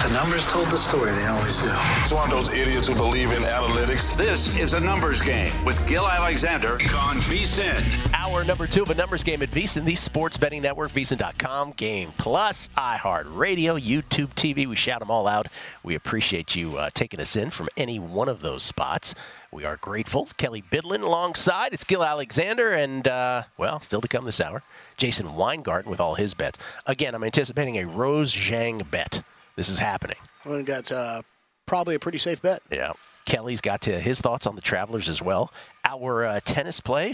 The numbers told the story. They always do. It's one of those idiots who believe in analytics. This is a numbers game with Gil Alexander on VSiN. Hour number 2 of a numbers game at VSiN, the sports betting network, VSiN.com, Game Plus, iHeartRadio, YouTube TV. We shout them all out. We appreciate you taking us in from any one of those spots. We are grateful. Kelly Bidlin alongside. It's Gil Alexander and, still to come this hour, Jason Weingarten with all his bets. Again, I'm anticipating a Rose Zhang bet. This is happening. I think that's probably a pretty safe bet. Yeah. Kelly's got his thoughts on the Travelers as well. Our tennis play,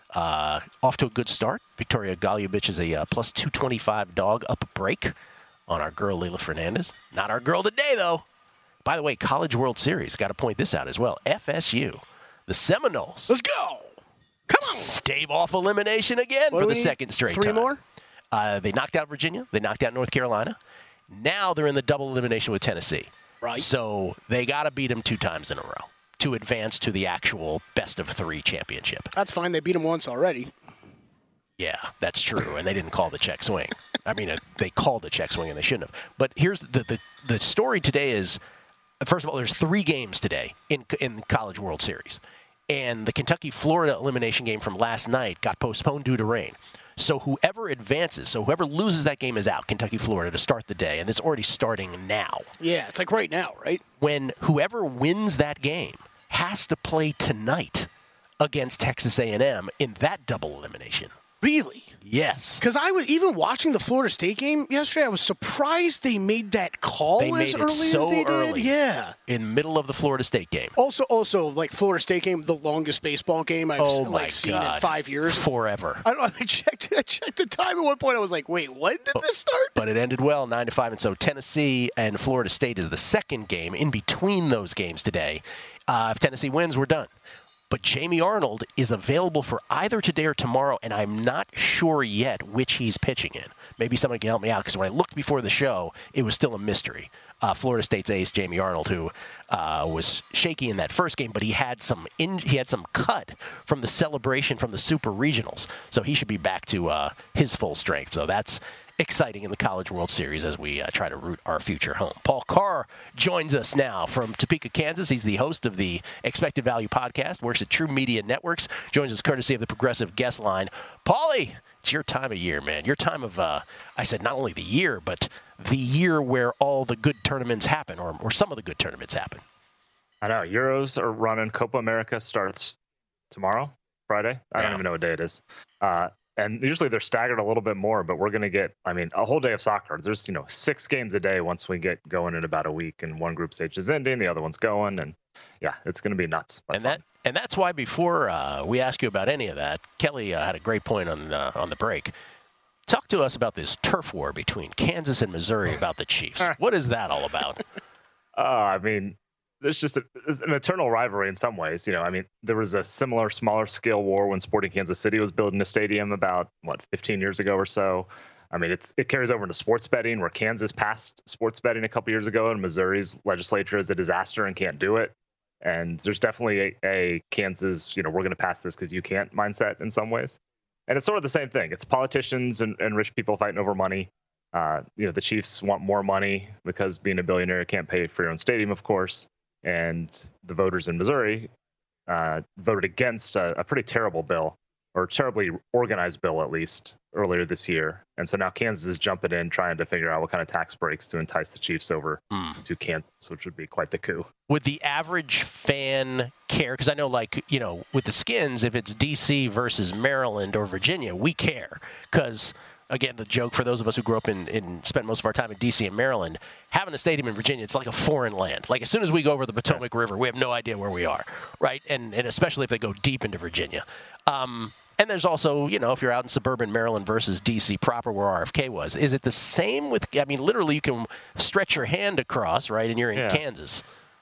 off to a good start. Victoria Golubic is a plus 225 dog up a break on our girl Leylah Fernandez. Not our girl today, though. By the way, College World Series, got to point this out as well. FSU, the Seminoles. Let's go. Come on. Stave off elimination again for the second straight time. 3 more? They knocked out Virginia. They knocked out North Carolina. Now they're in the double elimination with Tennessee. Right. So they got to beat them 2 times in a row to advance to the actual best-of-3 championship. That's fine. They beat them once already. Yeah, that's true, and they didn't call the check swing. I mean, they called the check swing, and they shouldn't have. But here's the story today is, first of all, there's 3 games today in the College World Series. And the Kentucky-Florida elimination game from last night got postponed due to rain. So whoever advances, whoever loses that game is out, Kentucky-Florida, to start the day. And it's already starting now. Yeah, it's like right now, right? When whoever wins that game has to play tonight against Texas A&M in that double elimination. Really? Yes. Because I was even watching the Florida State game yesterday. I was surprised they made that call as early as they did. Yeah. In middle of the Florida State game. Also, like Florida State game, the longest baseball game I've seen in 5 years. Forever. I checked the time at one point. I was like, wait, when did this start? But it ended well, 9-5. And so Tennessee and Florida State is the second game in between those games today. If Tennessee wins, we're done. But Jamie Arnold is available for either today or tomorrow, and I'm not sure yet which he's pitching in. Maybe someone can help me out, because when I looked before the show, it was still a mystery. Florida State's ace, Jamie Arnold, who was shaky in that first game, but he had some cut from the celebration from the Super Regionals, so he should be back to his full strength. So that's exciting in the College World Series as we try to root our future home. Paul Carr joins us now from Topeka, Kansas. He's the host of the Expected Value podcast, works at True Media Networks, joins us courtesy of the Progressive Guest Line. Paulie, it's your time of year, man. Your time of, I said not only the year, but the year where all the good tournaments happen, or some of the good tournaments happen. I know. Euros are running. Copa America starts tomorrow, Friday. I don't even know what day it is. And usually they're staggered a little bit more, but we're going to get, a whole day of soccer. There's, 6 games a day once we get going in about a week, and one group stage is ending, the other one's going, and yeah, it's going to be nuts. And that's why before we ask you about any of that, Kelly had a great point on the break. Talk to us about this turf war between Kansas and Missouri about the Chiefs. What is that all about? There's just it's an eternal rivalry in some ways. There was a similar, smaller scale war when Sporting Kansas City was building a stadium about, 15 years ago or so. It carries over into sports betting, where Kansas passed sports betting a couple years ago, and Missouri's legislature is a disaster and can't do it. And there's definitely a Kansas, we're going to pass this because you can't mindset in some ways. And it's sort of the same thing. It's politicians and rich people fighting over money. The Chiefs want more money because being a billionaire, you can't pay for your own stadium, of course. And the voters in Missouri voted against a pretty terrible bill, or terribly organized bill at least, earlier this year. And so now Kansas is jumping in, trying to figure out what kind of tax breaks to entice the Chiefs over to Kansas, which would be quite the coup. Would the average fan care? Because I know, with the Skins, if it's D.C. versus Maryland or Virginia, we care. Because again, the joke for those of us who grew up and spent most of our time in D.C. and Maryland, having a stadium in Virginia, it's like a foreign land. Like, as soon as we go over the Potomac River, we have no idea where we are, right? And especially if they go deep into Virginia. And there's also, if you're out in suburban Maryland versus D.C. proper, where RFK was, is it the same with, literally you can stretch your hand across, right, and you're in Kansas.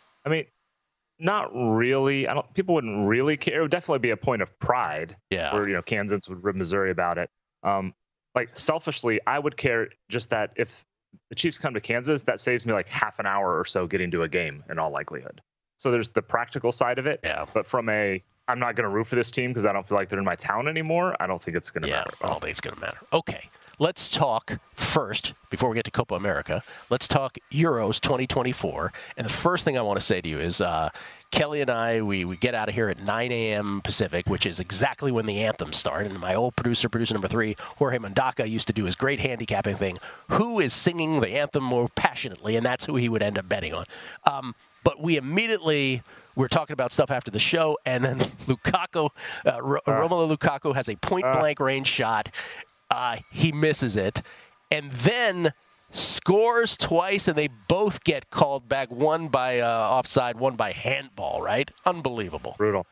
Not really. People wouldn't really care. It would definitely be a point of pride where, Kansas would rib Missouri about it. Selfishly, I would care just that if the Chiefs come to Kansas, that saves me half an hour or so getting to a game in all likelihood. So there's the practical side of it. Yeah. But from a I'm not going to root for this team because I don't feel like they're in my town anymore, I don't think it's going to matter. I don't think it's going to matter. Okay. Let's talk first, before we get to Copa America, let's talk Euros 2024. And the first thing I want to say to you is Kelly and I, we get out of here at 9 a.m. Pacific, which is exactly when the anthems start. And my old producer number 3, Jorge Mondaka, used to do his great handicapping thing. Who is singing the anthem more passionately? And that's who he would end up betting on. But we were talking about stuff after the show, and then Lukaku, Romelu Lukaku has a point-blank range shot. He misses it, and then scores twice, and they both get called back, one by offside, one by handball, right? Unbelievable. Brutal.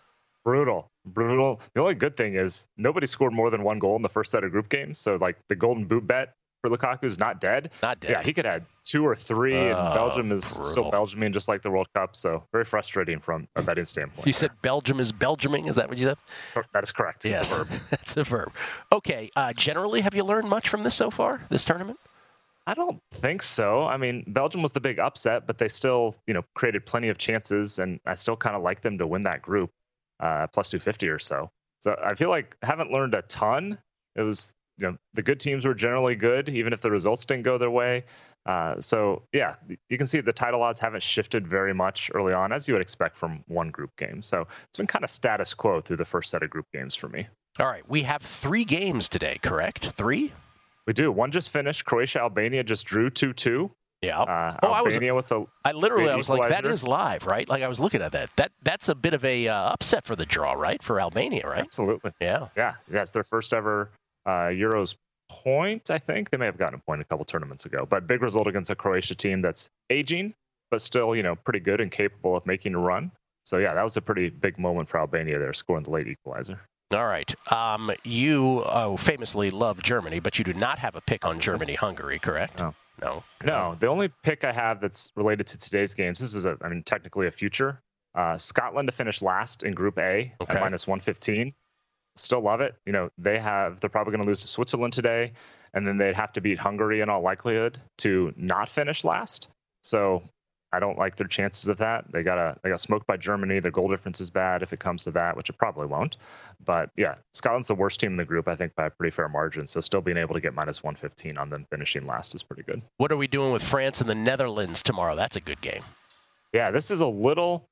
The only good thing is nobody scored more than one goal in the first set of group games, so like the golden boot bet for Lukaku is not dead. Yeah, he could have 2 or 3, and Belgium is still Belgiuming, just like the World Cup. So very frustrating from a betting standpoint. You said Belgium is Belgiuming? Is that what you said? That is correct. Yes, it's a verb. That's a verb. Okay, generally, have you learned much from this so far, this tournament? I don't think so. I mean, Belgium was the big upset, but they still, created plenty of chances, and I still kind of like them to win that group, plus 250 or so. So I feel like I haven't learned a ton. It was, the good teams were generally good, even if the results didn't go their way. So, yeah, you can see the title odds haven't shifted very much early on, as you would expect from one group game. So it's been kind of status quo through the first set of group games for me. All right. We have 3 games today, correct? 3? We do. One just finished. Croatia, Albania just drew 2-2. Yeah. Albania with a I was like, that is live, right? Like I was looking at that. That's a bit of a upset for the draw, right? For Albania, right? Absolutely. Yeah. Yeah. It's their first ever Euros point, I think. They may have gotten a point a couple tournaments ago. But big result against a Croatia team that's aging, but still, pretty good and capable of making a run. So, yeah, that was a pretty big moment for Albania there, scoring the late equalizer. All right. You famously love Germany, but you do not have a pick on Germany-Hungary, correct? No. The only pick I have that's related to today's games, this is technically a future. Scotland to finish last in Group A at minus 115. Still love it. They're probably going to lose to Switzerland today, and then they'd have to beat Hungary in all likelihood to not finish last. So I don't like their chances of that. They got smoked by Germany. Their goal difference is bad if it comes to that, which it probably won't. But yeah, Scotland's the worst team in the group, I think, by a pretty fair margin. So still being able to get minus 115 on them finishing last is pretty good. What are we doing with France and the Netherlands tomorrow? That's a good game. Yeah, this is a little.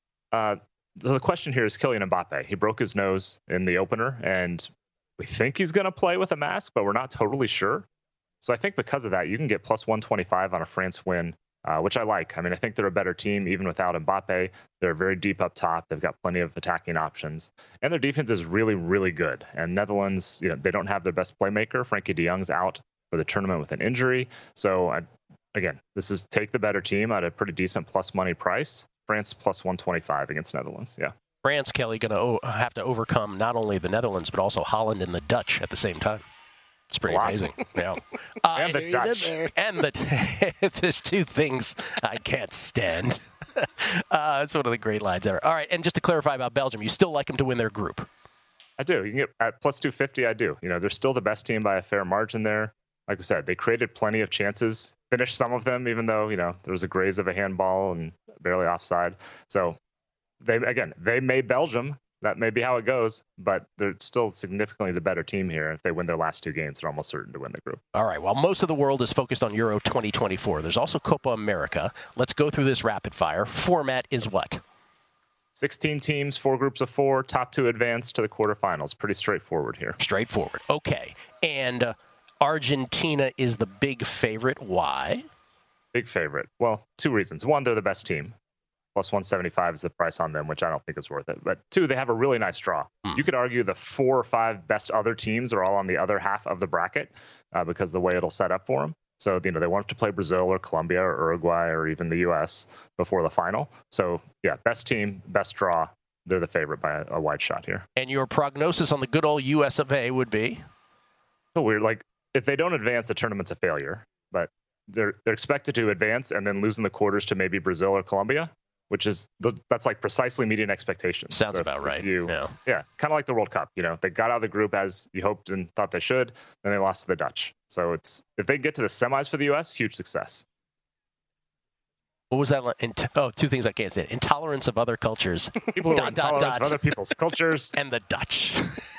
So the question here is Kylian Mbappe. He broke his nose in the opener, and we think he's going to play with a mask, but we're not totally sure. So I think because of that, you can get plus 125 on a France win, which I like. I mean, I think they're a better team even without Mbappe. They're very deep up top. They've got plenty of attacking options, and their defense is really, really good. And Netherlands, they don't have their best playmaker. Frankie de Jong's out for the tournament with an injury. So again, this is take the better team at a pretty decent plus money price. France plus 125 against Netherlands. Yeah. France, Kelly, going to have to overcome not only the Netherlands, but also Holland and the Dutch at the same time. It's pretty amazing. Yeah. And the Dutch. And there's 2 things I can't stand. It's one of the great lines ever. All right. And just to clarify about Belgium, you still like them to win their group? I do. You can get at plus 250. I do. They're still the best team by a fair margin there. Like we said, they created plenty of chances, finished some of them, even though, there was a graze of a handball and barely offside. So they made Belgium. That may be how it goes, but they're still significantly the better team here. If they win their last 2 games, they're almost certain to win the group. All right. Well, most of the world is focused on Euro 2024. There's also Copa America. Let's go through this rapid fire. Format is what? 16 teams, 4 groups of 4, top 2 advance to the quarterfinals. Pretty straightforward here. Straightforward. Okay. And Argentina is the big favorite. Why? Big favorite. Well, 2 reasons. 1, they're the best team. Plus 175 is the price on them, which I don't think is worth it. But 2, they have a really nice draw. You could argue the 4 or 5 best other teams are all on the other half of the bracket because the way it'll set up for them. So, they won't have to play Brazil or Colombia or Uruguay or even the U.S. before the final. So, yeah, best team, best draw. They're the favorite by a wide shot here. And your prognosis on the good old U.S. of A would be? So weird. Like, if they don't advance, the tournament's a failure. But they're expected to advance and then lose in the quarters to maybe Brazil or Colombia, which is that's like precisely meeting expectations. Sounds about right. Yeah, kind of like the World Cup. They got out of the group as you hoped and thought they should, then they lost to the Dutch. So if they get to the semis for the U.S., huge success. What was that? Two things I can't say. Intolerance of other cultures. People who are intolerant of other people's cultures. And the Dutch.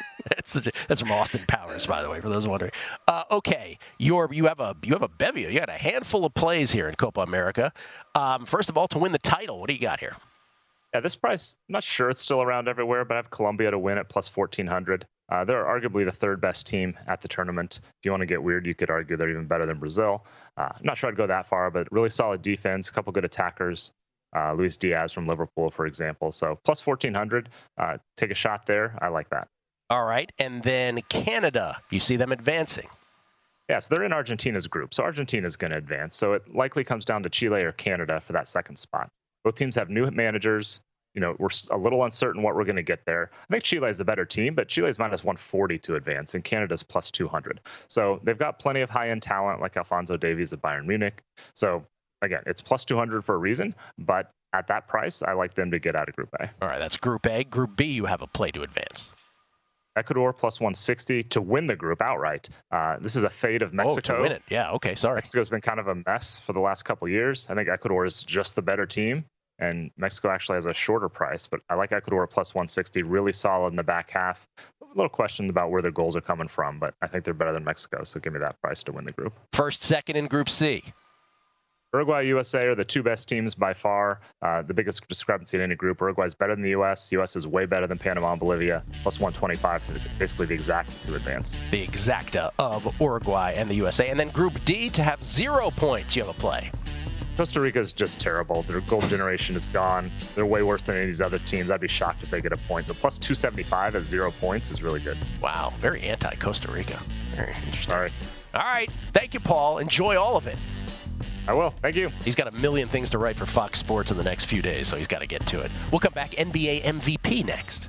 That's from Austin Powers, by the way, for those wondering. Okay, you have a bevy. You got a handful of plays here in Copa America. First of all, to win the title, what do you got here? Yeah, this price, I'm not sure it's still around everywhere, but I have Colombia to win at plus 1,400. They're arguably the third best team at the tournament. If you want to get weird, you could argue they're even better than Brazil. I'm not sure I'd go that far, but really solid defense, a couple good attackers. Luis Diaz from Liverpool, for example. So plus 1,400. Take a shot there. I like that. All right. And then Canada, you see them advancing. Yes, they're in Argentina's group. So Argentina's going to advance. So it likely comes down to Chile or Canada for that second spot. Both teams have new managers. We're a little uncertain what we're going to get there. I think Chile is the better team, but Chile is minus 140 to advance, and Canada's plus 200. So they've got plenty of high-end talent like Alphonso Davies of Bayern Munich. So, again, it's plus 200 for a reason, but at that price, I like them to get out of Group A. All right, that's Group A. Group B, you have a play to advance. Ecuador plus 160 to win the group outright. This is a fate of Mexico. To win it. Yeah, okay, sorry. Mexico's been kind of a mess for the last couple of years. I think Ecuador is just the better team. And Mexico actually has a shorter price, but I like Ecuador plus 160, really solid in the back half. A little question about where their goals are coming from, but I think they're better than Mexico, so give me that price to win the group. First, second in Group C. Uruguay, USA are the two best teams by far. The biggest discrepancy in any group. Uruguay is better than the U.S. U.S. is way better than Panama and Bolivia, plus 125, basically the exacta to advance. The exacta of Uruguay and the USA. And then Group D to have 0 points, you have a play. Costa Rica is just terrible. Their goal generation is gone. They're way worse than any of these other teams. I'd be shocked if they get a point. So plus 275 at 0 points is really good. Wow, very anti-Costa Rica. Very interesting. All right. All right. Thank you, Paul. Enjoy all of it. I will. Thank you. He's got a million things to write for Fox Sports in the next few days, so he's got to get to it. We'll come back. NBA MVP next.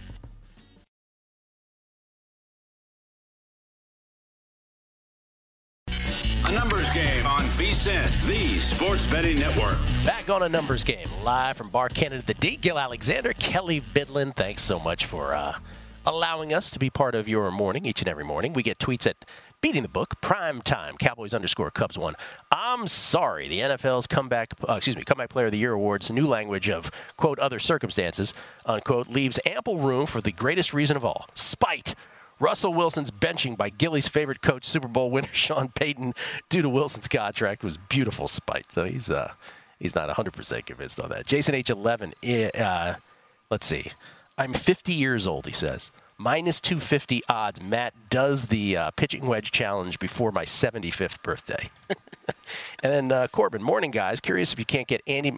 A numbers game on VSiN, the sports betting network. Back on a numbers game, live from Bar Canada, the D. Gil Alexander, Kelly Bidlin. Thanks so much for allowing us to be part of your morning each and every morning. We get tweets at Beating the Book, Prime Time, Cowboys_Cubs1. I'm sorry, the NFL's comeback player of the year awards, new language of, quote, other circumstances, unquote, leaves ample room for the greatest reason of all, spite. Russell Wilson's benching by Gilly's favorite coach, Super Bowl winner Sean Payton, due to Wilson's contract was beautiful spite. So he's not 100% convinced on that. Jason H11, let's see. I'm 50 years old, he says. Minus 250 odds. Matt does the pitching wedge challenge before my 75th birthday. And then Corbin, morning guys. Curious if you cannot get Andy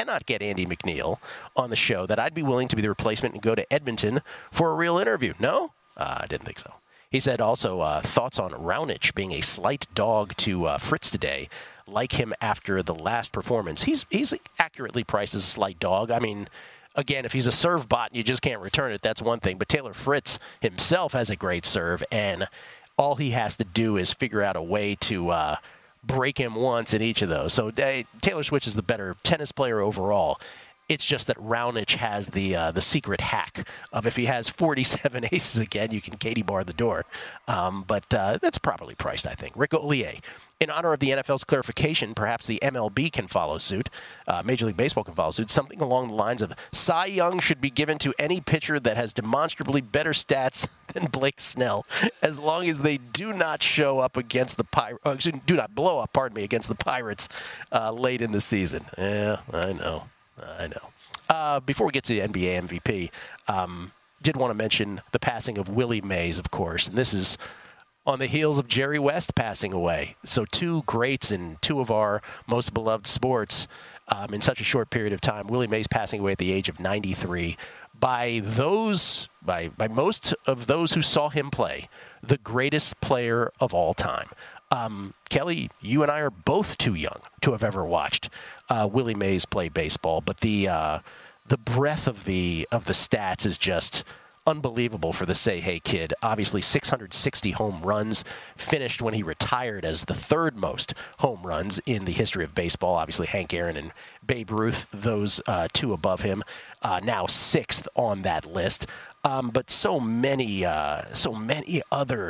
McNeil on the show, that I'd be willing to be the replacement and go to Edmonton for a real interview. No? I didn't think so. He said also thoughts on Raonic being a slight dog to Fritz today, like him after the last performance. He's accurately priced as a slight dog. I mean, again, if he's a serve bot and you just can't return it, that's one thing. But Taylor Fritz himself has a great serve, and all he has to do is figure out a way to break him once in each of those. So Taylor Fritz is the better tennis player overall. It's just that Raonic has the secret hack of if he has 47 aces again, you can Katie bar the door. But that's properly priced, I think. Rick Ollier, in honor of the NFL's clarification, perhaps the MLB can follow suit. Major League Baseball can follow suit. Something along the lines of Cy Young should be given to any pitcher that has demonstrably better stats than Blake Snell, as long as they do not show up against the Pirates. Do not blow up, against the Pirates late in the season. Yeah, I know. Before we get to the NBA MVP, did want to mention the passing of Willie Mays, of course. And this is on the heels of Jerry West passing away. So two greats in two of our most beloved sports in such a short period of time. Willie Mays passing away at the age of 93. By most of those who saw him play, the greatest player of all time. Kelly, you and I are both too young to have ever watched Willie Mays play baseball, but the breadth of the stats is just unbelievable for the Say Hey kid. Obviously, 660 home runs, finished when he retired as the third most home runs in the history of baseball. Obviously, Hank Aaron and Babe Ruth, those two above him, now sixth on that list. But so many other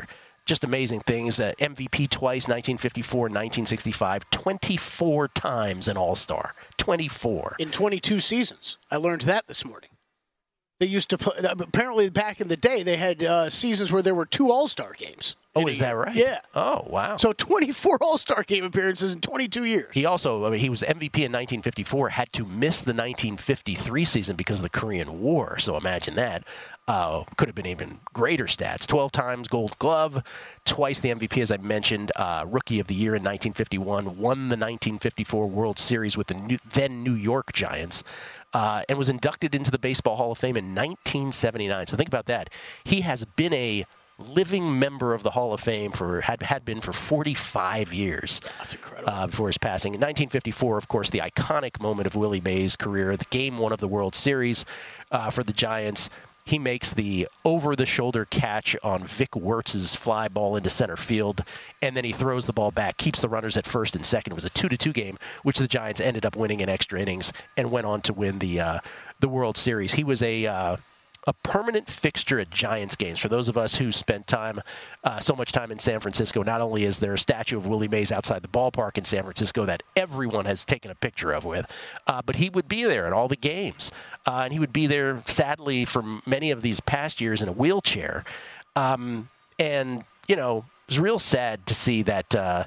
just amazing things. MVP twice, 1954 and 1965. 24 times an All-Star. 24. In 22 seasons. I learned that this morning. They used to play, apparently back in the day, they had seasons where there were 2 All-Star games. Oh, is that right? Yeah. Oh, wow. So 24 All-Star game appearances in 22 years. He also, he was MVP in 1954, had to miss the 1953 season because of the Korean War. So imagine that. Could have been even greater stats. 12 times Gold Glove, twice the MVP, as I mentioned. Rookie of the Year in 1951, won the 1954 World Series with the then New York Giants, and was inducted into the Baseball Hall of Fame in 1979. So think about that. He has been a living member of the Hall of Fame had been for 45 years. That's incredible. Before his passing. In 1954, of course, the iconic moment of Willie Mays' career, the Game 1 of the World Series for the Giants. He makes the over-the-shoulder catch on Vic Wertz's fly ball into center field, and then he throws the ball back, keeps the runners at first and second. It was a 2-2 game, which the Giants ended up winning in extra innings and went on to win the World Series. He was a permanent fixture at Giants games. For those of us who spent so much time in San Francisco, not only is there a statue of Willie Mays outside the ballpark in San Francisco that everyone has taken a picture of but he would be there at all the games. And he would be there, sadly, for many of these past years in a wheelchair. And, it was real sad to see that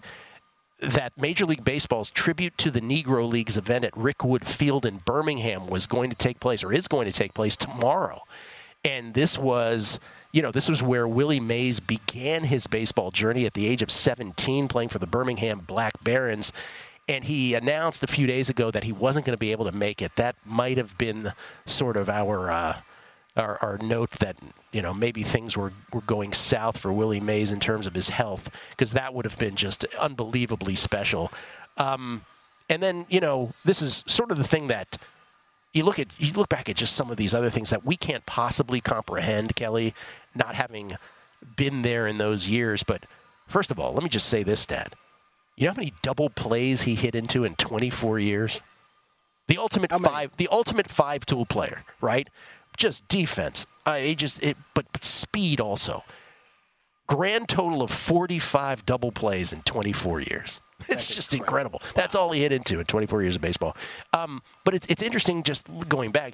Major League Baseball's tribute to the Negro Leagues event at Rickwood Field in Birmingham was going to take place, or is going to take place, tomorrow. And this was where Willie Mays began his baseball journey at the age of 17, playing for the Birmingham Black Barons. And he announced a few days ago that he wasn't going to be able to make it. That might have been sort of our note that, maybe things were going south for Willie Mays in terms of his health, because that would have been just unbelievably special. And then, this is sort of the thing that you look back at just some of these other things that we can't possibly comprehend, Kelly, not having been there in those years. But first of all, let me just say this stat. You know how many double plays he hit into in 24 years? The ultimate five-tool player, right? Just defense. But speed also. Grand total of 45 double plays in 24 years. It's just incredible. That's all he hit into in 24 years of baseball. But it's interesting just going back.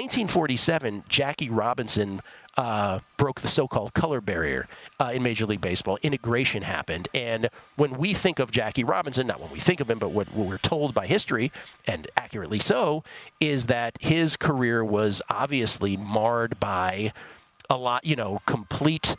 1947, Jackie Robinson broke the so-called color barrier in Major League Baseball. Integration happened. And when we think of Jackie Robinson, not when we think of him, but what we're told by history, and accurately so, is that his career was obviously marred by a lot, complete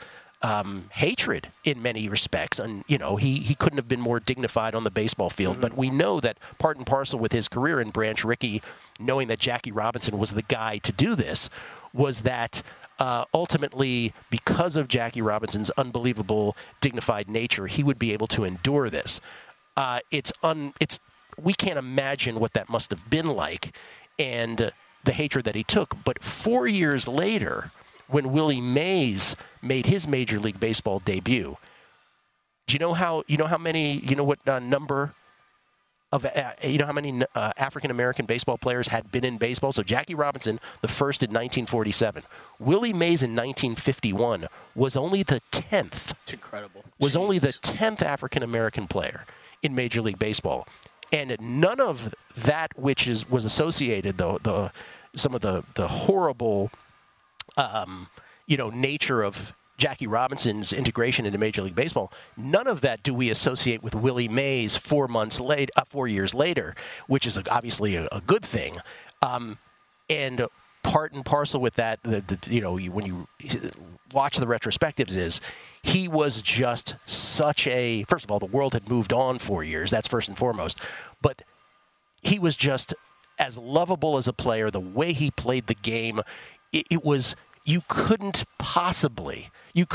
hatred in many respects. And, he couldn't have been more dignified on the baseball field. Mm-hmm. But we know that part and parcel with his career in Branch Rickey, knowing that Jackie Robinson was the guy to do this, was that ultimately, because of Jackie Robinson's unbelievable dignified nature, he would be able to endure this. We can't imagine what that must have been like and the hatred that he took. But 4 years later, when Willie Mays made his Major League Baseball debut, do you know how many African American baseball players had been in baseball? So Jackie Robinson, the first in 1947. Willie Mays in 1951 was only the 10th. It's incredible. Only the 10th African American player in Major League Baseball, and none of that which was associated some of the horrible nature of Jackie Robinson's integration into Major League Baseball, none of that do we associate with Willie Mays 4 years later, which is obviously a good thing. And part and parcel with that, when you watch the retrospectives, is he was just such a, first of all, the world had moved on 4 years. That's first and foremost. But he was just as lovable as a player. The way he played the game, it was, you couldn't possibly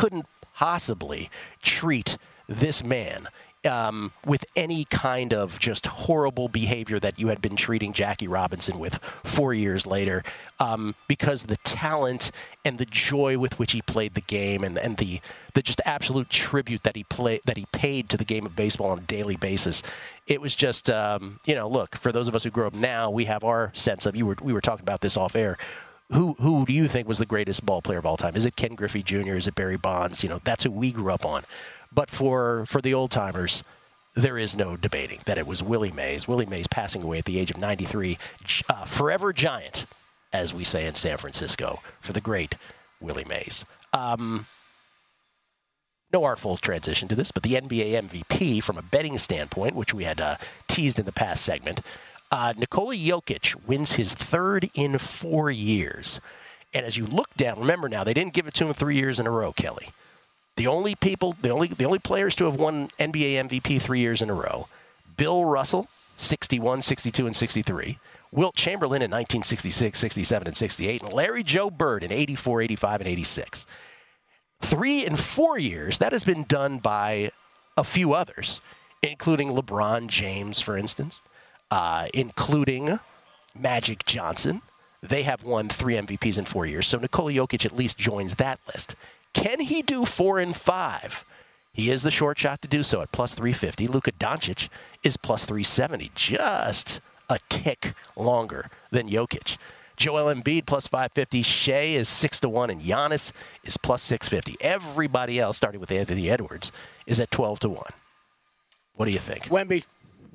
treat this man with any kind of just horrible behavior that you had been treating Jackie Robinson with 4 years later, because the talent and the joy with which he played the game and the just absolute tribute that he paid to the game of baseball on a daily basis. It was just, look, for those of us who grew up now, we have our sense of, we were talking about this off air, who do you think was the greatest ball player of all time? Is it Ken Griffey Jr.? Is it Barry Bonds? That's who we grew up on. But for the old timers, there is no debating that it was Willie Mays. Willie Mays passing away at the age of 93. Forever giant, as we say in San Francisco, for the great Willie Mays. No artful transition to this, but the NBA MVP from a betting standpoint, which we had teased in the past segment, Nikola Jokic wins his third in 4 years. And as you look down, remember now, they didn't give it to him 3 years in a row, Kelly. The only players to have won NBA MVP 3 years in a row, Bill Russell, 61, 62, and 63. Wilt Chamberlain in 1966, 67, and 68. And Larry Joe Bird in 84, 85, and 86. 3 and 4 years, that has been done by a few others, including LeBron James, for instance, including Magic Johnson. They have won 3 MVPs in 4 years, so Nikola Jokic at least joins that list. Can he do 4 and 5? He is the short shot to do so at plus 350. Luka Doncic is plus 370, just a tick longer than Jokic. Joel Embiid plus 550. Shea is 6-1, and Giannis is plus 650. Everybody else, starting with Anthony Edwards, is at 12-1. What do you think? Wemby,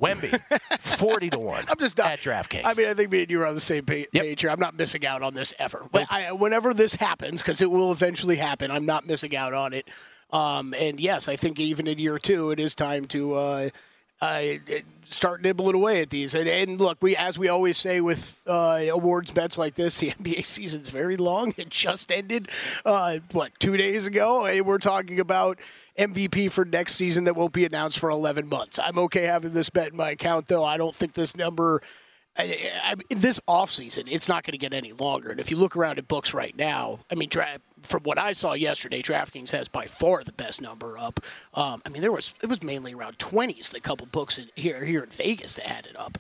40-1. I'm just not at DraftKings. I mean, I think me and you are on the same page here. I'm not missing out on this effort. But whenever this happens, because it will eventually happen, I'm not missing out on it. And yes, I think even in year 2, it is time to start nibbling away at these. And look, as we always say with awards bets like this, the NBA season's very long. It just ended, 2 days ago? And we're talking about MVP for next season that won't be announced for 11 months. I'm okay having this bet in my account, though. I don't think this number, this offseason, it's not going to get any longer. And if you look around at books right now, I mean, from what I saw yesterday, DraftKings has by far the best number up. I mean, it was mainly around 20s, the couple books here in Vegas that had it up.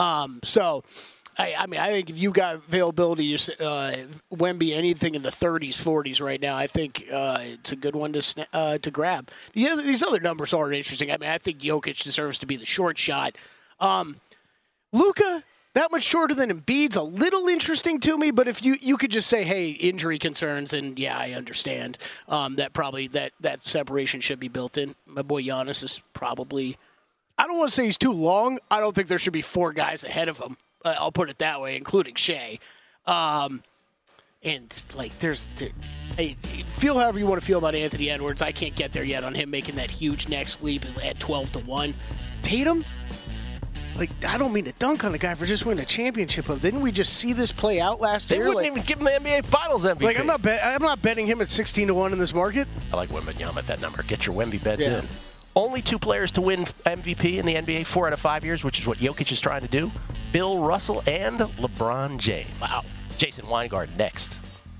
I mean, I think if you got availability, Wemby, anything in the 30s, 40s right now, I think it's a good one to grab. These other numbers aren't interesting. I mean, I think Jokic deserves to be the short shot. Luka, that much shorter than Embiid's a little interesting to me, but if you could just say, hey, injury concerns, and yeah, I understand that probably that separation should be built in. My boy Giannis is probably, I don't want to say he's too long. I don't think there should be 4 guys ahead of him. I'll put it that way, including Shea. And, like, feel however you want to feel about Anthony Edwards. I can't get there yet on him making that huge next leap at 12-1. Tatum, like, I don't mean to dunk on the guy for just winning a championship, but didn't we just see this play out last year? They wouldn't even give him the NBA Finals MVP. Like, I'm not betting him at 16-1 in this market. I like Wembanyama at that number. Get your Wemby bets in. Only 2 players to win MVP in the NBA 4 out of 5 years, which is what Jokic is trying to do. Bill Russell and LeBron James. Wow. Jason Weingart next.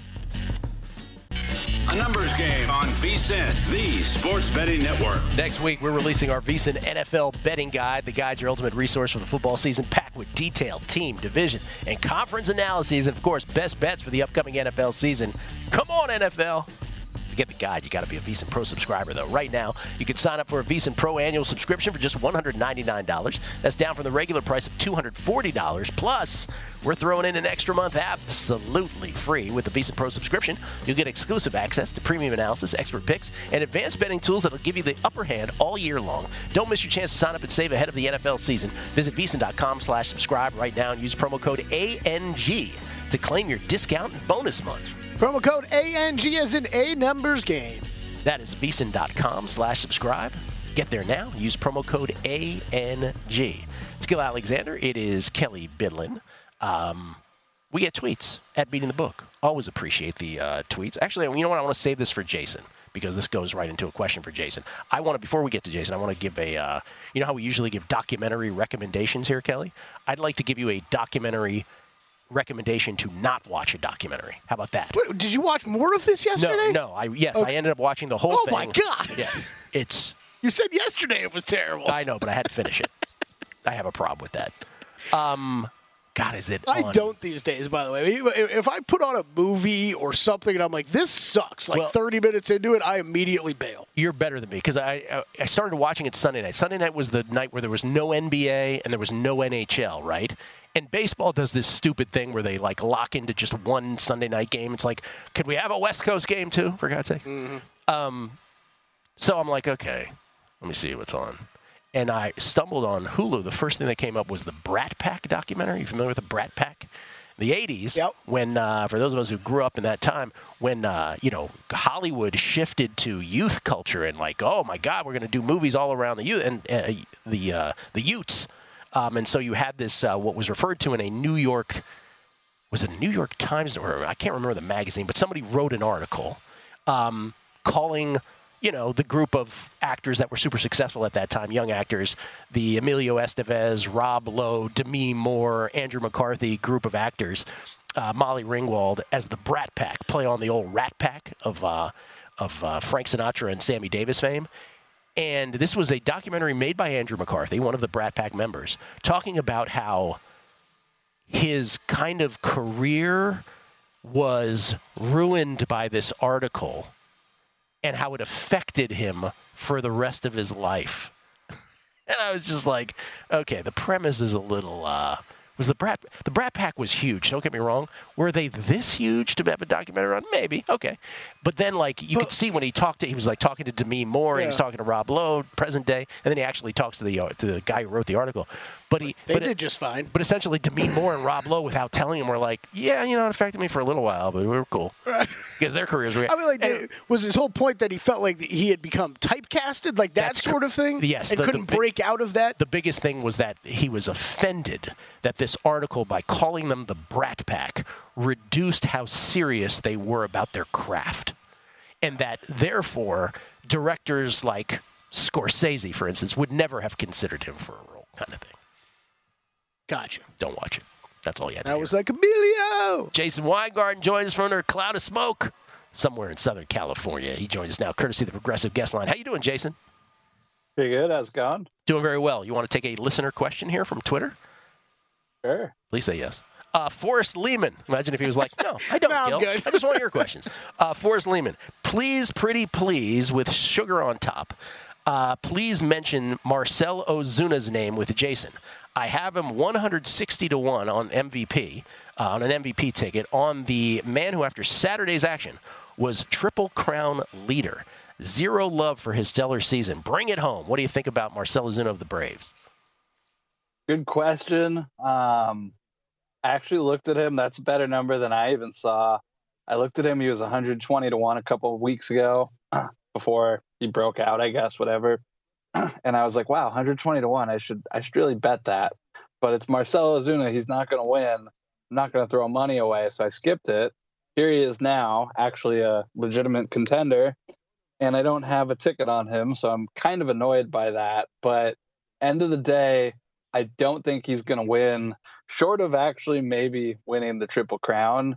A numbers game on VSiN, the Sports Betting Network. Next week, we're releasing our VSiN NFL betting guide. The guide's your ultimate resource for the football season, packed with detailed team, division, and conference analyses, and, of course, best bets for the upcoming NFL season. Come on, NFL. To get the guide, you got to be a VSiN Pro subscriber, though. Right now, you can sign up for a VSiN Pro annual subscription for just $199. That's down from the regular price of $240. Plus, we're throwing in an extra month absolutely free with the VSiN Pro subscription. You'll get exclusive access to premium analysis, expert picks, and advanced betting tools that'll give you the upper hand all year long. Don't miss your chance to sign up and save ahead of the NFL season. Visit VSiN.com/subscribe right now and use promo code ANG to claim your discount and bonus month. Promo code ANG as in A numbers game. That is VSiN.com/subscribe. Get there now. Use promo code ANG. It's Gil Alexander. It is Kelly Bidlin. We get tweets at Beating the Book. Always appreciate the tweets. Actually, you know what? I want to save this for Jason because this goes right into a question for Jason. Before we get to Jason, I want to give a, you know how we usually give documentary recommendations here, Kelly? I'd like to give you a documentary recommendation to not watch a documentary. How about that? Wait, did you watch more of this yesterday? No. I ended up watching the whole thing. Oh, my God. Yeah, You said yesterday it was terrible. I know, but I had to finish it. I have a problem with that. God, is it I don't these days, by the way. If I put on a movie or something and I'm like, this sucks, 30 minutes into it, I immediately bail. You're better than me because I started watching it Sunday night. Sunday night was the night where there was no NBA and there was no NHL, right? And baseball does this stupid thing where they like lock into just one Sunday night game. It's like, could we have a West Coast game too, for God's sake? Mm-hmm. So I'm like, okay, let me see what's on. And I stumbled on Hulu. The first thing that came up was the Brat Pack documentary. You familiar with the Brat Pack? The 80s, yep. When, for those of us who grew up in that time, when, Hollywood shifted to youth culture and like, oh, my God, we're going to do movies all around the youth and the Utes. And so you had this, what was referred to in a New York, was it a New York Times, or I can't remember the magazine, but somebody wrote an article calling, the group of actors that were super successful at that time, young actors, the Emilio Estevez, Rob Lowe, Demi Moore, Andrew McCarthy group of actors, Molly Ringwald as the Brat Pack, play on the old Rat Pack of Frank Sinatra and Sammy Davis fame. And this was a documentary made by Andrew McCarthy, one of the Brat Pack members, talking about how his kind of career was ruined by this article and how it affected him for the rest of his life. And I was just like, okay, the premise is a little, the Brat Pack was huge, don't get me wrong. Were they this huge to have a documentary on? Maybe, okay. But then, like, you could see when he was like talking to Demi Moore, and he was talking to Rob Lowe, present day, and then he actually talks to the guy who wrote the article. But they did just fine. But essentially, Demi Moore and Rob Lowe, without telling him, were like, yeah, it affected me for a little while, but we were cool. Because their careers were... I mean, was his whole point that he felt like he had become typecasted, like that sort of thing? Yes. And couldn't break out of that? The biggest thing was that he was offended that this article, by calling them the Brat Pack, reduced how serious they were about their craft. And that, therefore, directors like Scorsese, for instance, would never have considered him for a role, kind of thing. Gotcha. Don't watch it. That's all you had to hear. That was like Emilio. Jason Weingarten joins us from under a cloud of smoke somewhere in Southern California. He joins us now, courtesy of the Progressive Guest Line. How you doing, Jason? Pretty good. How's it going? Doing very well. You want to take a listener question here from Twitter? Sure. Please say yes. Forrest Lehman. Imagine if he was like, no, I don't, no, Gil. I'm good. I just want your questions. Forrest Lehman, please, pretty please, with sugar on top, please mention Marcell Ozuna's name with Jason. I have him 160-1 on MVP, on an MVP ticket, on the man who, after Saturday's action, was Triple Crown leader. Zero love for his stellar season. Bring it home. What do you think about Marcell Ozuna of the Braves? Good question. I actually looked at him. That's a better number than I even saw. I looked at him. He was 120-1 a couple of weeks ago before he broke out, I guess, whatever. And I was like, wow, 120-1. I should really bet that. But it's Marcell Ozuna. He's not going to win. I'm not going to throw money away. So I skipped it. Here he is now, actually a legitimate contender. And I don't have a ticket on him. So I'm kind of annoyed by that. But end of the day, I don't think he's going to win, short of actually maybe winning the Triple Crown.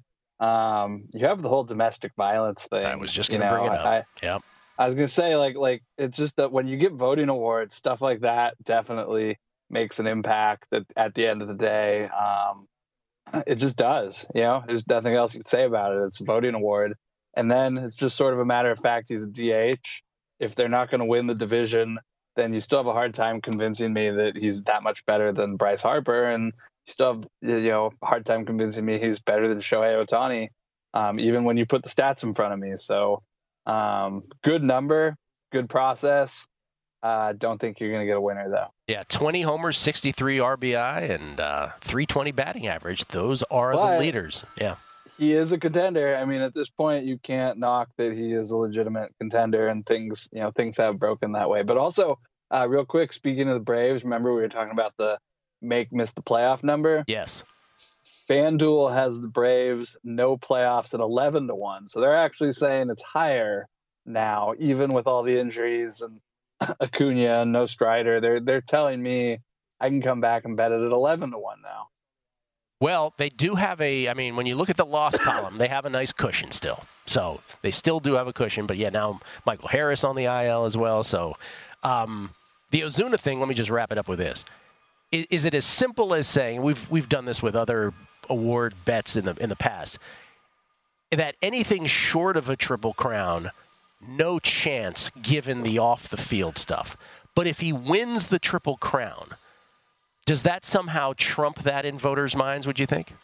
You have the whole domestic violence thing. I was just going to bring it up. I was going to say, like, it's just that when you get voting awards, stuff like that definitely makes an impact at the end of the day. It just does, there's nothing else you can say about it. It's a voting award. And then it's just sort of a matter of fact, he's a DH. If they're not going to win the division, then you still have a hard time convincing me that he's that much better than Bryce Harper. And you still have, a hard time convincing me he's better than Shohei Ohtani, even when you put the stats in front of me. So good number, good process. Don't think you're going to get a winner, though. Yeah, 20 homers, 63 RBI, and 320 batting average. Those are the leaders. Yeah. He is a contender. I mean, at this point, you can't knock that he is a legitimate contender, and things have broken that way. But also, real quick, speaking of the Braves, remember we were talking about the miss the playoff number? Yes. FanDuel has the Braves no playoffs at 11-1. So they're actually saying it's higher now, even with all the injuries and Acuna and no Strider. They're telling me I can come back and bet it at 11-1 now. Well, they do have when you look at the loss column, they have a nice cushion still. So they still do have a cushion, but yeah, now Michael Harris on the IL as well. So the Ozuna thing, let me just wrap it up with this. Is it as simple as saying, we've done this with other award bets in the past, that anything short of a Triple Crown, no chance given the off the field stuff. But if he wins the Triple Crown, Does that somehow trump that in voters' minds, would you think?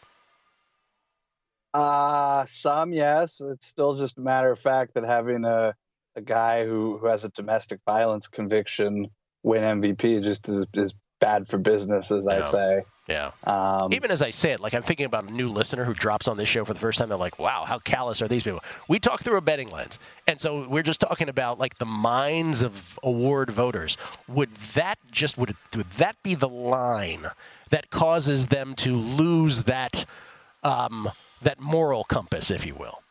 Some, yes. It's still just a matter of fact that having a guy who has a domestic violence conviction win MVP just is bad for business, as I say. Yeah. Even as I say it, like I'm thinking about a new listener who drops on this show for the first time. They're like, wow, how callous are these people? We talk through a betting lens. And so we're just talking about like the minds of award voters. Would that be the line that causes them to lose that moral compass, if you will?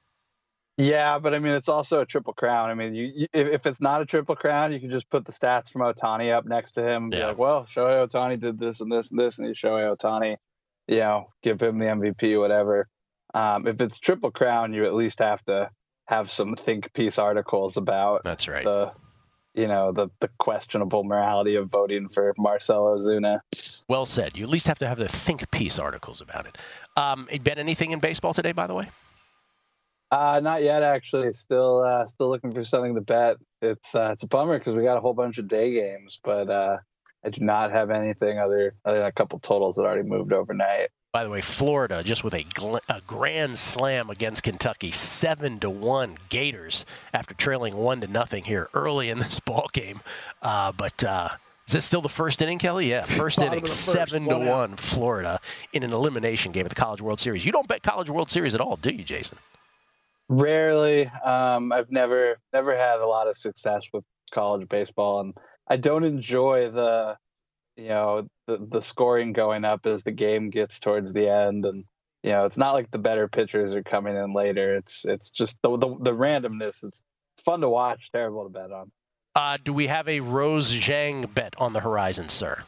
Yeah, but I mean, it's also a triple crown. I mean, if it's not a triple crown, you can just put the stats from Ohtani up next to him and be like, well, Shohei Ohtani did this and this and this, and he's Shohei Ohtani, give him the MVP, whatever. If it's triple crown, you at least have to have some think piece articles about that's right. the questionable morality of voting for Marcell Ozuna. Well said. You at least have to have the think piece articles about it. Bet anything in baseball today, by the way? Not yet, actually. Still looking for something to bet. It's a bummer because we got a whole bunch of day games, but I do not have anything other than a couple totals that already moved overnight. By the way, Florida just with a grand slam against Kentucky, 7-1 Gators after trailing 1-0 here early in this ball game. But is this still the first inning, Kelly? Yeah, first inning, 7-1 Florida in an elimination game at the College World Series. You don't bet College World Series at all, do you, Jason? Rarely. I've never had a lot of success with college baseball, and I don't enjoy the scoring going up as the game gets towards the end, and it's not like the better pitchers are coming in later. It's just the randomness. It's fun to watch, terrible to bet on. Do we have a Rose Zhang bet on the horizon, sir?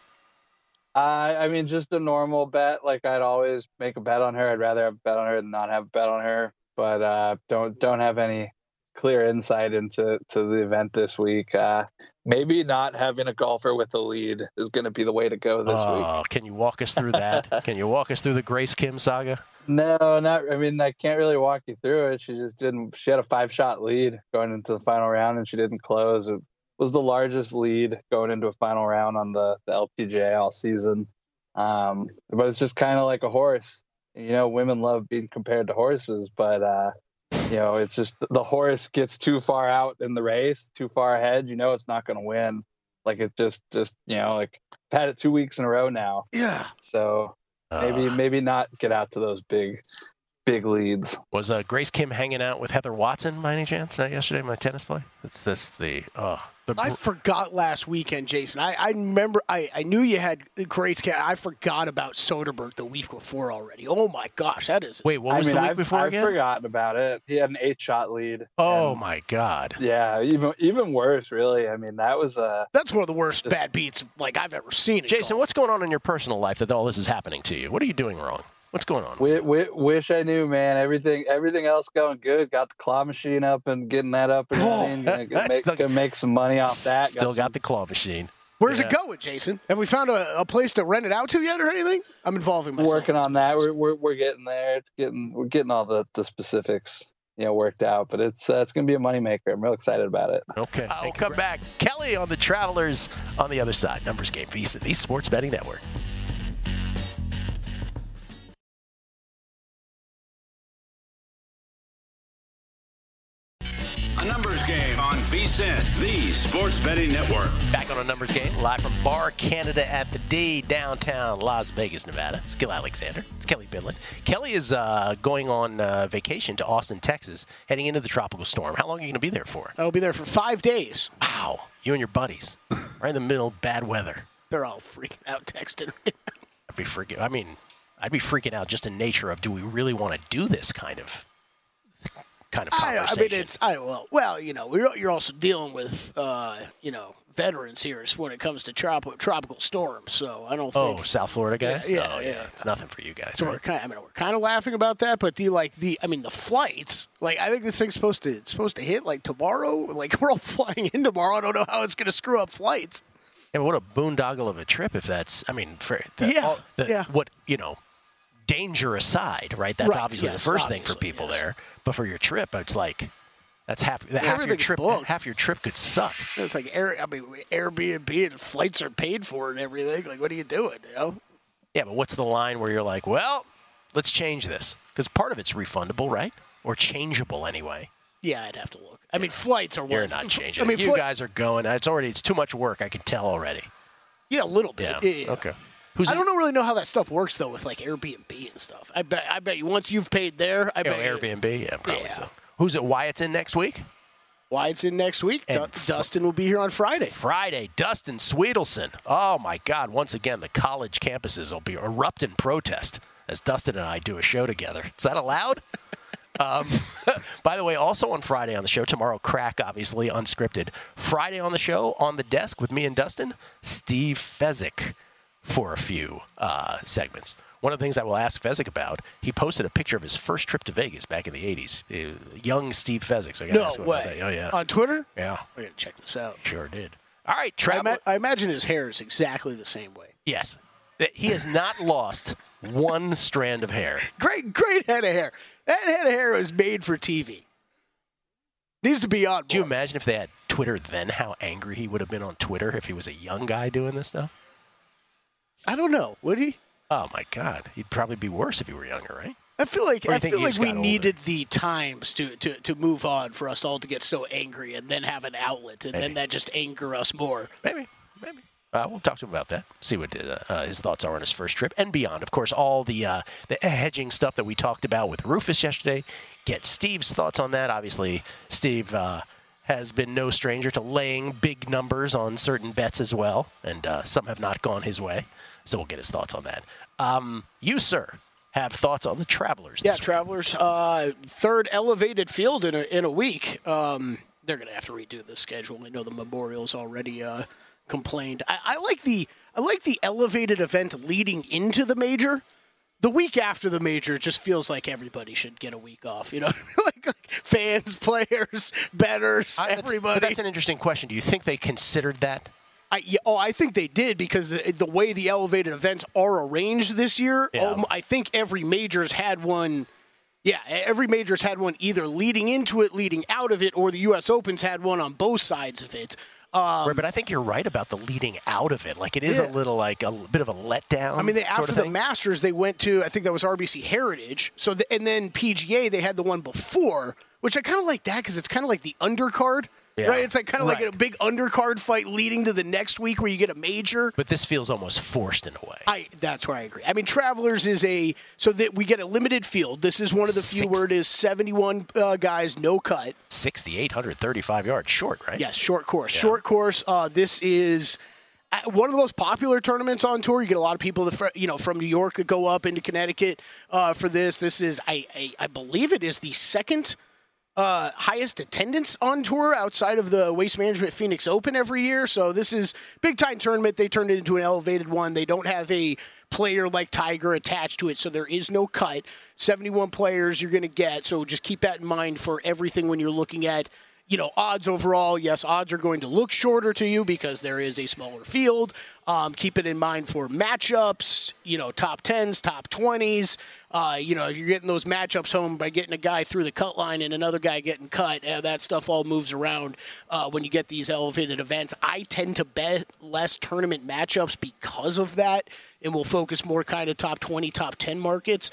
I mean, just a normal bet. Like I'd always make a bet on her. I'd rather have a bet on her than not have a bet on her. But don't have any clear insight into the event this week. Maybe not having a golfer with a lead is going to be the way to go this week. Can you walk us through that? Can you walk us through the Grace Kim saga? No, not. I mean, I can't really walk you through it. She just didn't. She had a 5-shot lead going into the final round, and she didn't close. It was the largest lead going into a final round on the LPGA all season. But it's just kind of like a horse. Women love being compared to horses, but it's just the horse gets too far out in the race, too far ahead. It's not going to win. Like it just like I've had it 2 weeks in a row now. Yeah. So maybe not get out to those big leads. Was Grace Kim hanging out with Heather Watson by any chance yesterday? My tennis play. It's this I forgot last weekend, Jason. I remember. I knew you had Grace Kim. I forgot about Soderbergh the week before already. Oh my gosh, that is. Wait, what was the week before again? I've forgotten about it. He had an 8-shot lead. Oh my God. Yeah, even worse, really. I mean, that's one of the worst bad beats like I've ever seen. Jason, what's going on in your personal life that all this is happening to you? What are you doing wrong? What's going on? Wish I knew, man. Everything else going good. Got the claw machine up and getting that up and running. Gonna make some money off that. Still got the claw machine. Where's it going, Jason? Have we found a place to rent it out to yet or anything? I'm involving myself. Working on that. We're getting there. We're getting all the specifics worked out, but it's gonna be a moneymaker. I'm real excited about it. Okay. We'll come back. Kelly on the Travelers on the other side. Numbers Game VSiN, the Sports Betting Network. A Numbers Game on VSiN, the Sports Betting Network. Back on a Numbers Game, live from Bar Canada at the D, downtown Las Vegas, Nevada. It's Gil Alexander. It's Kelly Bidlin. Kelly is going on vacation to Austin, Texas, heading into the tropical storm. How long are you going to be there for? I'll be there for 5 days. Wow. You and your buddies. Right in the middle of bad weather. They're all freaking out texting. I'd be freaking out just in nature of, do we really want to do this kind of conversation? You're also dealing with, veterans here when it comes to tropical storms. So I don't think. Oh, South Florida guys? Yeah. It's nothing for you guys. So right? we're kind of laughing about that, but the flights. Like I think this thing's supposed to hit like tomorrow. Like we're all flying in tomorrow. I don't know how it's going to screw up flights. Yeah, but what a boondoggle of a trip if that's. I mean, danger aside, right? That's obviously the first thing for people there. But for your trip, it's like That's half your trip. booked. Half your trip could suck. It's like Airbnb and flights are paid for and everything. Like, what are you doing? You know? Yeah, but what's the line where you're like, well, let's change this? Because part of it's refundable, right? Or changeable anyway. Yeah, I'd have to look. I mean, flights are. You're not changing. I mean, you guys are going. It's too much work. I can tell already. Yeah, a little bit. Yeah. Okay. I don't really know how that stuff works though with like Airbnb and stuff. I bet you once you've paid there, I bet Airbnb. Yeah, probably so. Who's it? Wyatt's in next week? Wyatt's in next week. Dustin will be here on Friday. Dustin Sweetelson. Oh my God! Once again, the college campuses will be erupt in protest as Dustin and I do a show together. Is that allowed? By the way, also on Friday on the show, tomorrow, Crack, obviously, unscripted. Friday on the show, on the desk with me and Dustin, Steve Fezzik for a few segments. One of the things I will ask Fezzik about, he posted a picture of his first trip to Vegas back in the 80s. Young Steve Fezzik. So I gotta ask him about that. Oh, yeah. On Twitter? Yeah. We're going to check this out. Sure did. All right, I imagine his hair is exactly the same way. Yes. He has not lost one strand of hair. Great head of hair. That head of hair was made for TV. Needs to be on board. Do you imagine if they had Twitter then, how angry he would have been on Twitter if he was a young guy doing this stuff? I don't know. Would he? Oh, my God. He'd probably be worse if he were younger, right? I feel like we needed the times to move on for us all to get so angry and then have an outlet, and then that just anger us more. Maybe. We'll talk to him about that, see what his thoughts are on his first trip and beyond. Of course, all the hedging stuff that we talked about with Rufus yesterday. Get Steve's thoughts on that. Obviously, Steve has been no stranger to laying big numbers on certain bets as well, and some have not gone his way. So we'll get his thoughts on that. You, sir, have thoughts on the Travelers this week. Travelers, third elevated field in a week. They're going to have to redo the schedule. I know the Memorial's already complained. I like the elevated event leading into the major. The week after the major, it just feels like everybody should get a week off. You know, like fans, players, bettors, everybody. But that's an interesting question. Do you think they considered that? I think they did because the way the elevated events are arranged this year, I think every major's had one. Yeah, every major's had one either leading into it, leading out of it, or the U.S. Open's had one on both sides of it. Right, but I think you're right about the leading out of it. Like, it is a little, like, a bit of a letdown. I mean, after the Masters, they went to, I think that was RBC Heritage. So, and then PGA, they had the one before, which I kind of like that because it's kind of like the undercard. Yeah. Right? It's like kind of like a big undercard fight leading to the next week where you get a major. But this feels almost forced in a way. That's where I agree. I mean, Travelers is so that we get a limited field. This is one of the few where it is 71 guys, no cut. 6,835 yards short, right? Yes, short course. Yeah. Short course. This is one of the most popular tournaments on tour. You get a lot of people from New York that go up into Connecticut for this. This is, I believe it is the second highest attendance on tour outside of the Waste Management Phoenix Open every year. So this is big time tournament. They turned it into an elevated one. They don't have a player like Tiger attached to it, so there is no cut. 71 players you're going to get. So just keep that in mind for everything when you're looking at, odds overall. Yes, odds are going to look shorter to you because there is a smaller field. Keep it in mind for matchups, top 10s, top 20s. If you're getting those matchups home by getting a guy through the cut line and another guy getting cut, that stuff all moves around when you get these elevated events. I tend to bet less tournament matchups because of that, and we'll focus more kind of top 20, top 10 markets.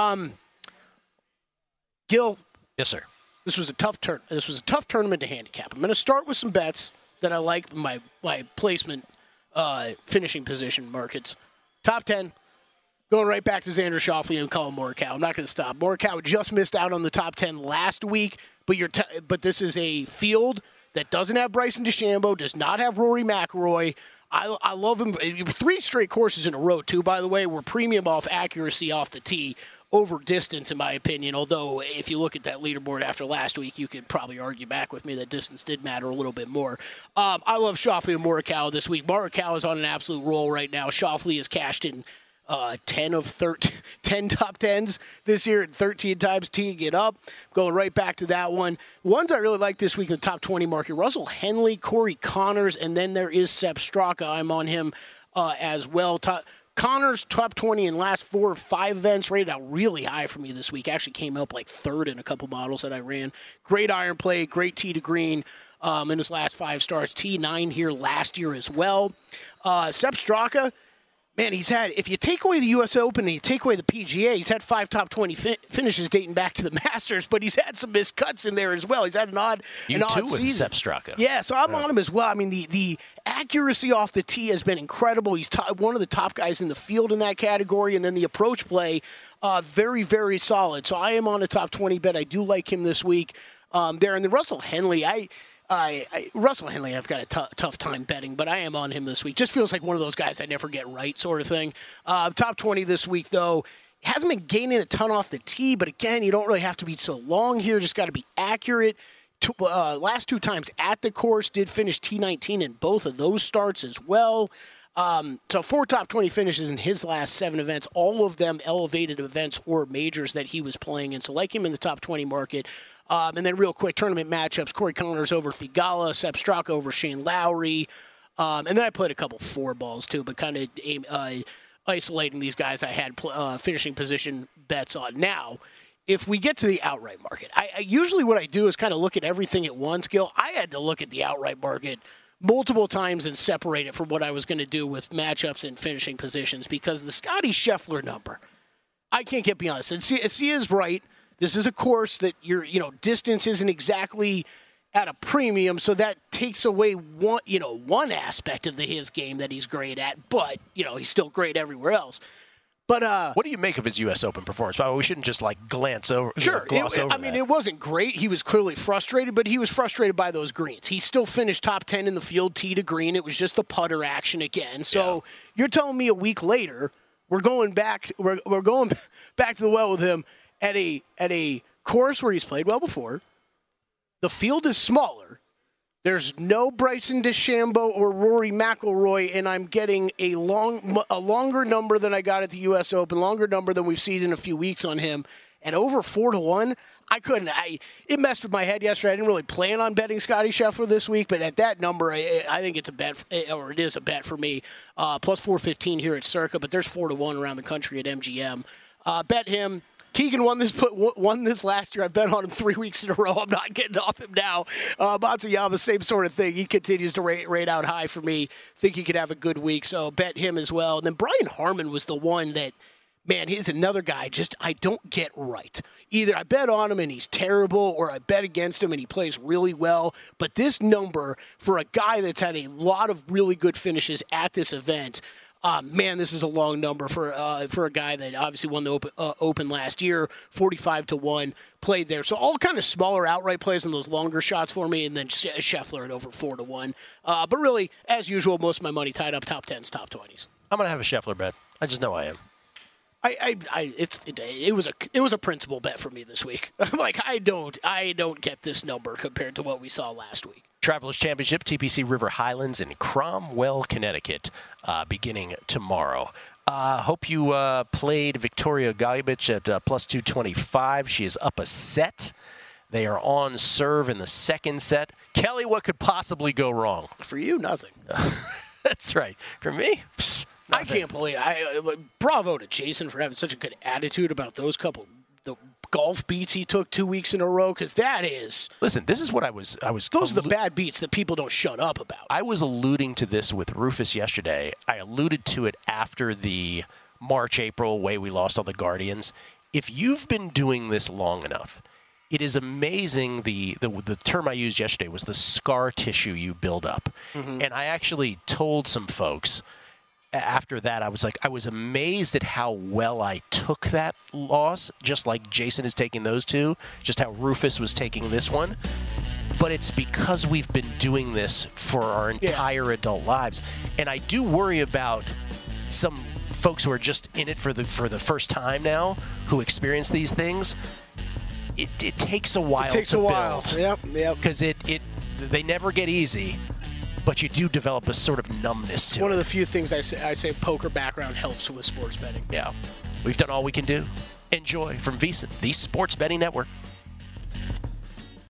Gil. Yes, sir. This was a tough tournament to handicap. I'm going to start with some bets that I like my placement finishing position markets. Top 10, going right back to Xander Schauffele and Collin Morikawa. I'm not going to stop. Morikawa just missed out on the top 10 last week, but this is a field that doesn't have Bryson DeChambeau, does not have Rory McIlroy. I love him. 3 straight courses in a row, too, by the way, were premium off accuracy off the tee over distance, in my opinion, although if you look at that leaderboard after last week, you could probably argue back with me that distance did matter a little bit more. I love Schauffele and Morikawa this week. Morikawa is on an absolute roll right now. Schauffele has cashed in 10 top 10s this year and 13 times teeing it up. Going right back to that one. Ones I really like this week in the top 20 market, Russell Henley, Corey Connors, and then there is Sepp Straka. I'm on him as well. Connors, top 20 in last 4 or 5 events, rated out really high for me this week. Actually came up like third in a couple models that I ran. Great iron play, great tee to green in his last 5 starts. T9 here last year as well. Sepp Straka, man, he's had, if you take away the U.S. Open and you take away the PGA, he's had 5 top 20 finishes dating back to the Masters, but he's had some missed cuts in there as well. He's had an odd season. With Sepp Straka. Yeah, so I'm on him as well. I mean, the accuracy off the tee has been incredible. He's one of the top guys in the field in that category, and then the approach play, very, very solid. So I am on a top 20 bet. I do like him this week there. And then Russell Henley, Russell Henley, I've got a tough time betting, but I am on him this week. Just feels like one of those guys I never get right sort of thing. Top 20 this week, though. Hasn't been gaining a ton off the tee, but again, you don't really have to be so long here. Just got to be accurate. Last 2 times at the course, did finish T19 in both of those starts as well. So 4 top 20 finishes in his last 7 events, all of them elevated events or majors that he was playing in. So like him in the top 20 market. And then real quick, tournament matchups, Corey Connors over Figala, Sepp Straka over Shane Lowry. And then I played a couple 4 balls too, but kind of isolating these guys I had finishing position bets on. Now, if we get to the outright market, I usually what I do is kind of look at everything at once, Gil. I had to look at the outright market multiple times and separate it from what I was going to do with matchups and finishing positions because the Scottie Scheffler number, I can't get beyond this. And C is right. This is a course that distance isn't exactly at a premium, so that takes away one aspect of his game that he's great at, but he's still great everywhere else. But what do you make of his U.S. Open performance? Well, we shouldn't just gloss over. Sure, it wasn't great. He was clearly frustrated, but he was frustrated by those greens. He still finished top 10 in the field, tee to green. It was just the putter action again. So You're telling me a week later we're going back back to the well with him at a course where he's played well before. The field is smaller. There's no Bryson DeChambeau or Rory McIlroy, and I'm getting a longer number than I got at the U.S. Open, longer number than we've seen in a few weeks on him, and over 4-1. It messed with my head yesterday. I didn't really plan on betting Scottie Scheffler this week, but at that number, I think it's a bet, or it is a bet for me. Plus 415 here at Circa, but there's 4-1 around the country at MGM. Bet him. Keegan won this last year. I bet on him 3 weeks in a row. I'm not getting off him now. Matsuyama, same sort of thing. He continues to rate out high for me. Think he could have a good week, so bet him as well. And then Brian Harman was the one that, man, he's another guy I don't get right. Either I bet on him and he's terrible, or I bet against him and he plays really well. But this number for a guy that's had a lot of really good finishes at this event, man, this is a long number for a guy that obviously won the Open last year, 45-1, played there. So all kind of smaller outright plays on those longer shots for me, and then Scheffler at over 4-1. But really, as usual, most of my money tied up top 10s, top 20s. I'm gonna have a Scheffler bet. I just know I am. It was a principal bet for me this week. I'm like, I don't get this number compared to what we saw last week. Travelers Championship, TPC River Highlands in Cromwell, Connecticut, beginning tomorrow. Hope you played Victoria Golubic at plus 225. She is up a set. They are on serve in the second set. Kelly, what could possibly go wrong? For you, nothing. That's right. For me, I can't believe bravo to Jason for having such a good attitude about those the golf beats he took 2 weeks in a row, because that is... Listen, this is what I was... Those are the bad beats that people don't shut up about. I was alluding to this with Rufus yesterday. I alluded to it after the March-April way we lost all the Guardians. If you've been doing this long enough, it is amazing. The term I used yesterday was the scar tissue you build up. Mm-hmm. And I actually told some folks... After that, I was amazed at how well I took that loss, just like Jason is taking those two, just how Rufus was taking this one. But it's because we've been doing this for our entire adult lives. And I do worry about some folks who are just in it for the first time now, who experience these things. It takes a while to build. Yep. Because they never get easy. But you do develop a sort of numbness to it. One of the few things I say poker background helps with sports betting. Yeah. We've done all we can do. Enjoy from VSiN, the Sports Betting Network.